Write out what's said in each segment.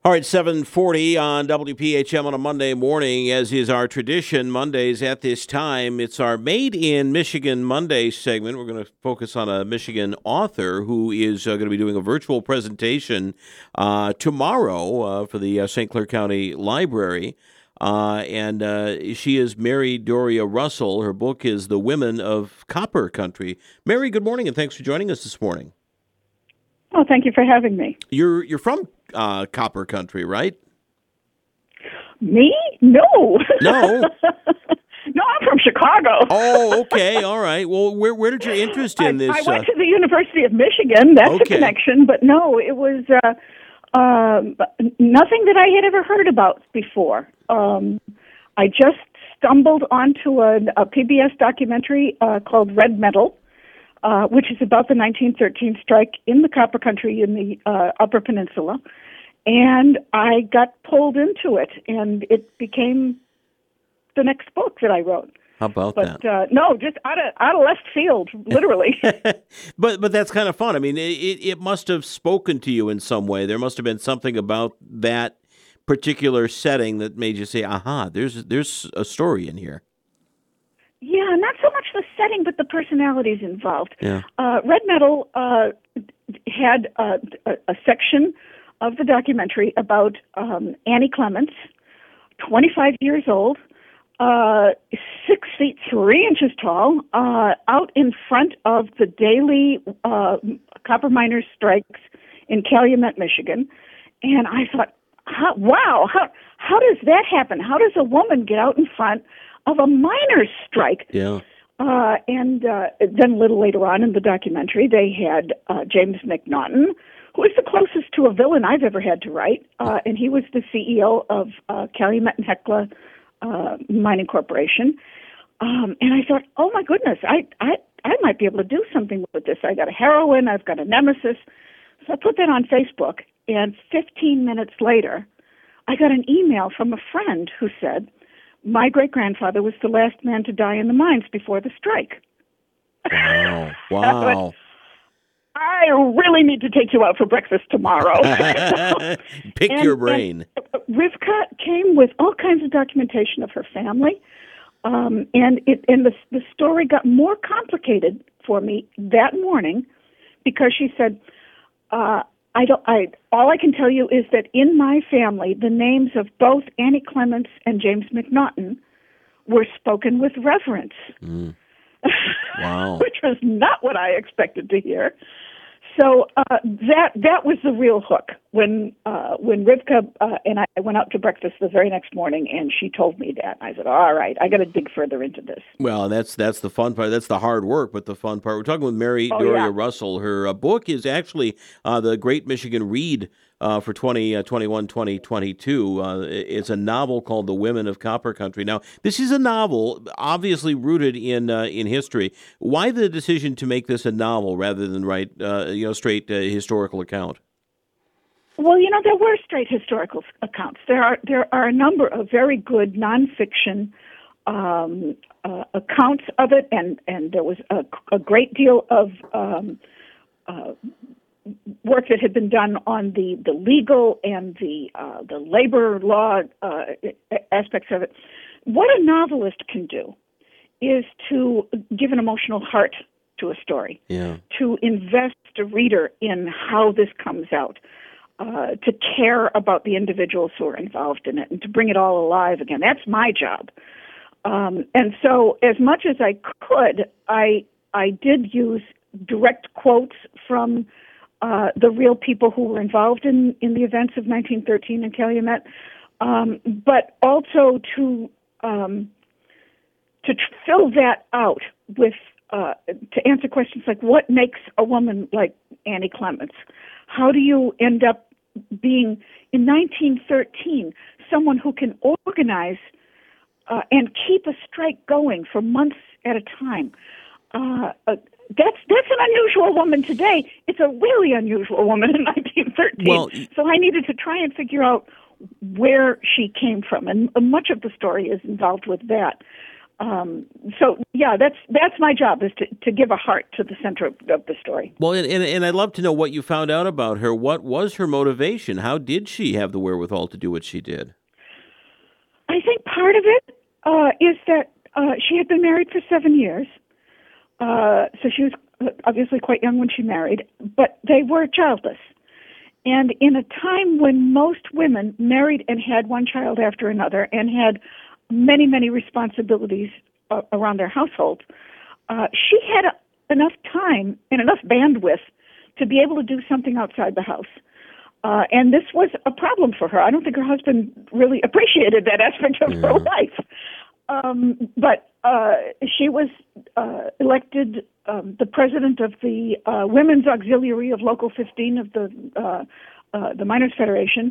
All right, 7:40 on WPHM on a Monday morning, as is our tradition. Mondays at this time, it's our Made in Michigan Monday segment. We're going to focus on a Michigan author who is going to be doing a virtual presentation tomorrow for the St. Clair County Library. And she is Mary Doria Russell. Her book is The Women of Copper Country. Mary, good morning, and thanks for joining us this morning. Oh, thank you for having me. You're from Copper Country, right? Me? No. No? No, I'm from Chicago. Oh, okay. All right. Well, where did your interest in this? I went to the University of Michigan. That's Okay. a connection. But no, it was nothing that I had ever heard about before. I just stumbled onto a PBS documentary called Red Metal, which is about the 1913 strike in the Copper Country in the Upper Peninsula. And I got pulled into it, and it became the next book that I wrote. How about that? But no, just out of left field, literally. But that's kind of fun. I mean, it must have spoken to you in some way. There must have been something about that particular setting that made you say, "Aha, there's a story in here." Yeah, not so much the setting, but the personalities involved. Yeah. Red Metal had a section of the documentary about Annie Clements, 25 years old, 6 feet 3 inches tall, out in front of the daily copper miners' strikes in Calumet, Michigan. And I thought, wow, how does that happen? How does a woman get out in front of a miners' strike? Yeah. And then a little later on in the documentary, they had James McNaughton, who is the closest to a villain I've ever had to write, and he was the CEO of Calumet and Hecla Mining Corporation. And I thought, oh my goodness, I might be able to do something with this. I got a heroine, I've got a nemesis. So I put that on Facebook, and 15 minutes later, I got an email from a friend who said, my great-grandfather was the last man to die in the mines before the strike. Wow. Wow. I really need to take you out for breakfast tomorrow. Pick your brain. And Rivka came with all kinds of documentation of her family, and the story got more complicated for me that morning because she said, all I can tell you is that in my family, the names of both Annie Clements and James McNaughton were spoken with reverence. Mm. Wow. Which was not what I expected to hear. So that was the real hook when Rivka and I went out to breakfast the very next morning, and she told me that. I said, all right, I got to dig further into this. Well, that's the fun part. That's the hard work, but the fun part. We're talking with Mary Doria Russell. Her book is actually the Great Michigan Read for 2021-2022. It's a novel called The Women of Copper Country. Now, this is a novel obviously rooted in history. Why the decision to make this a novel rather than write straight historical account? Well, there were straight historical accounts. There are a number of very good nonfiction accounts of it, and there was a great deal of work that had been done on the legal and the labor law aspects of it. What a novelist can do is to give an emotional heart to a story, to invest a reader in how this comes out, to care about the individuals who are involved in it, and to bring it all alive again. That's my job. And so as much as I could, I did use direct quotes from the real people who were involved in the events of 1913 in Calumet, but also to fill that out with to answer questions like what makes a woman like Annie Clements? How do you end up being, in 1913, someone who can organize and keep a strike going for months at a time? That's an unusual woman today. It's a really unusual woman in 1913. Well, so I needed to try and figure out where she came from, and much of the story is involved with that. So yeah, that's my job, is to give a heart to the center of the story. Well, and I'd love to know what you found out about her. What was her motivation? How did she have the wherewithal to do what she did? I think part of it is that she had been married for 7 years. So she was obviously quite young when she married, but they were childless. And in a time when most women married and had one child after another and had many, many responsibilities around their household, she had enough time and enough bandwidth to be able to do something outside the house. And this was a problem for her. I don't think her husband really appreciated that aspect of her life. But she was elected the president of the Women's Auxiliary of Local 15 of the Miners Federation.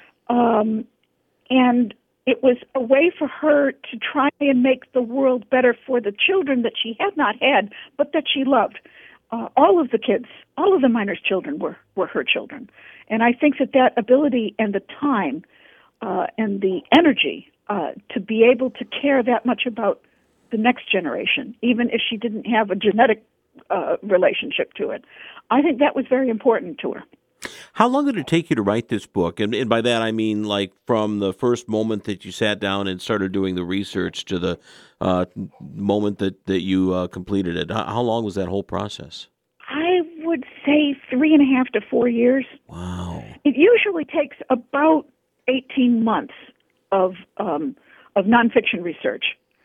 And it was a way for her to try and make the world better for the children that she had not had, but that she loved. All of the kids, all of the miners' children were her children. And I think that ability and the time and the energy to be able to care that much about the next generation, even if she didn't have a genetic relationship to it, I think that was very important to her. How long did it take you to write this book? And by that, I mean, like, from the first moment that you sat down and started doing the research to the moment that you completed it. How long was that whole process? I would say 3.5 to 4 years. Wow. It usually takes about 18 months of nonfiction research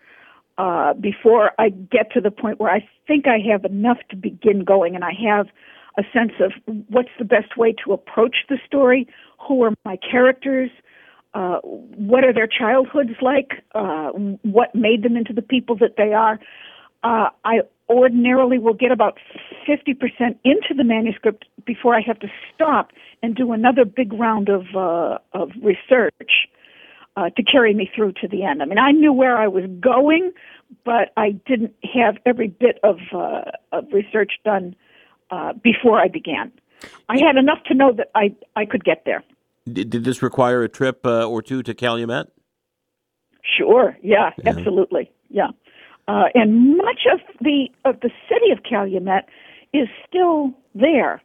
before I get to the point where I think I have enough to begin going, and I have a sense of what's the best way to approach the story, who are my characters, what are their childhoods like, what made them into the people that they are. I ordinarily will get about 50% into the manuscript before I have to stop and do another big round of research to carry me through to the end. I mean, I knew where I was going, but I didn't have every bit of research done before I began. I had enough to know that I could get there. Did this require a trip or two to Calumet? Sure. Yeah. Absolutely. Yeah. And much of the city of Calumet is still there.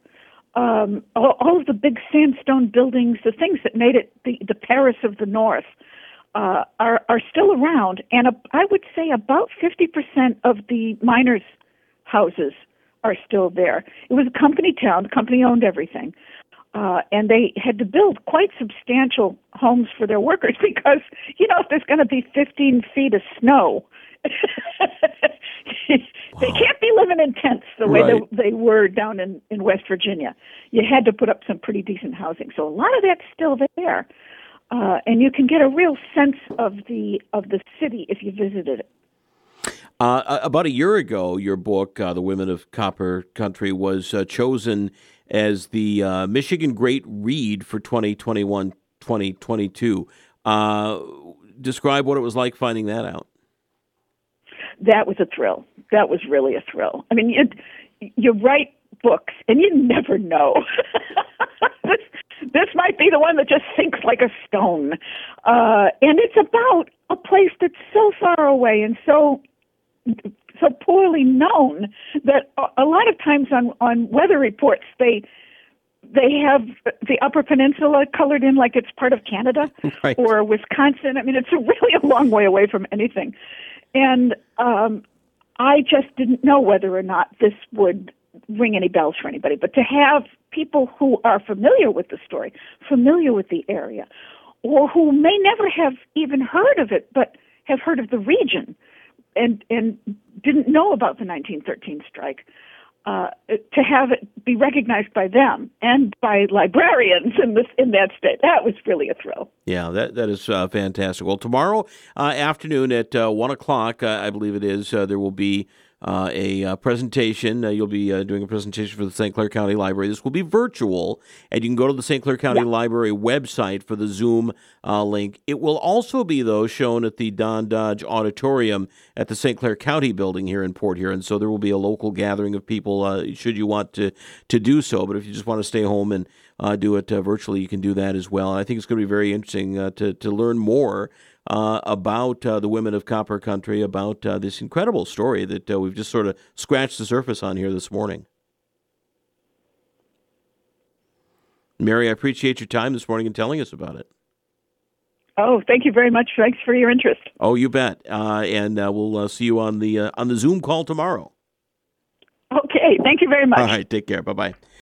All of the big sandstone buildings, the things that made it the Paris of the North, are still around. And I would say about 50% of the miners' houses are still there. It was a company town. The company owned everything. And they had to build quite substantial homes for their workers because, if there's going to be 15 feet of snow, they can't be living in tents the way they were down in West Virginia. You had to put up some pretty decent housing. So a lot of that's still there. And you can get a real sense of the city if you visited it. About a year ago, your book, The Women of Copper Country, was chosen as the Michigan Great Read for 2021-2022. Describe what it was like finding that out. That was a thrill. That was really a thrill. I mean, you write books, and you never know. This might be the one that just sinks like a stone. And it's about a place that's so far away and so poorly known that a lot of times on weather reports they have the Upper Peninsula colored in like it's part of Canada or Wisconsin. I mean, it's really a long way away from anything. And I just didn't know whether or not this would ring any bells for anybody. But to have people who are familiar with the story, familiar with the area, or who may never have even heard of it, but have heard of the region and didn't know about the 1913 strike, to have it be recognized by them and by librarians in that state, that was really a thrill. Yeah, that is fantastic. Well, tomorrow afternoon at 1 o'clock, I believe it is, there will be a presentation. You'll be doing a presentation for the St. Clair County Library. This will be virtual, and you can go to the St. Clair County Library website for the Zoom link. It will also be, though, shown at the Don Dodge Auditorium at the St. Clair County building here in Port Huron. So there will be a local gathering of people should you want to do so. But if you just want to stay home and do it virtually, you can do that as well. And I think it's going to be very interesting to learn more about the women of Copper Country, about this incredible story that we've just sort of scratched the surface on here this morning. Mary, I appreciate your time this morning and telling us about it. Oh, thank you very much. Thanks for your interest. Oh, you bet. And we'll see you on the Zoom call tomorrow. Okay, thank you very much. All right, take care. Bye-bye.